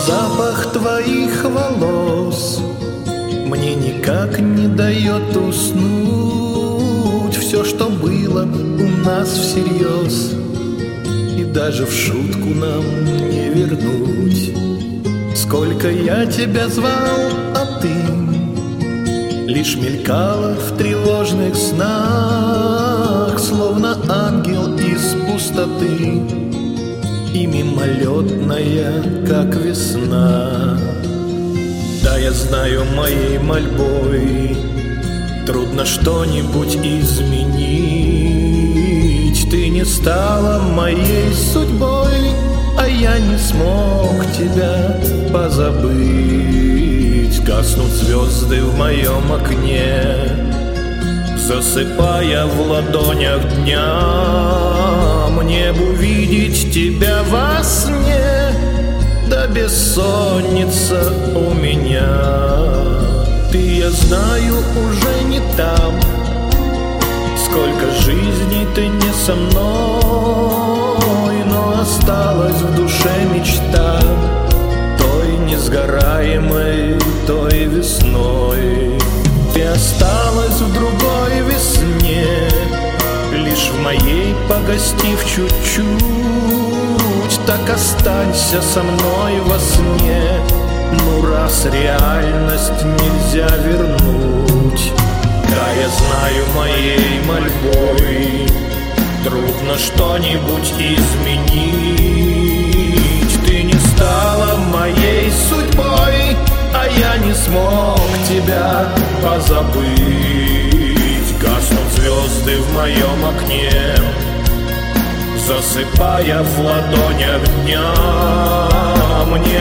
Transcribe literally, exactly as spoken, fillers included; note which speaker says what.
Speaker 1: Запах твоих волос мне никак не дает уснуть. Все, что было у нас всерьез, и даже в шутку нам не вернуть. Сколько я тебя звал, а ты лишь мелькала в тревожных снах, словно ангел из пустоты и мимолетная, как весна. Да, я знаю, моей мольбой трудно что-нибудь изменить. Ты не стала моей судьбой, а я не смог тебя позабыть. Гаснут звезды в моем окне, засыпая в ладонях дня. Мне б увидеть тебя во сне, да бессонница у меня. Ты, я знаю, уже не там. Сколько жизней ты не со мной, но осталась в душе мечта той несгораемой, той весной. Ты осталась в другой весне, лишь в моей погостив чуть-чуть. Так останься со мной во сне, ну раз реальность нельзя вернуть. Да, я знаю, моей мольбой трудно что-нибудь изменить. Ты не стала моей судьбой, а я не смог тебя позабыть. Гаснут звезды в моем окне, засыпая в ладонях дня. Мне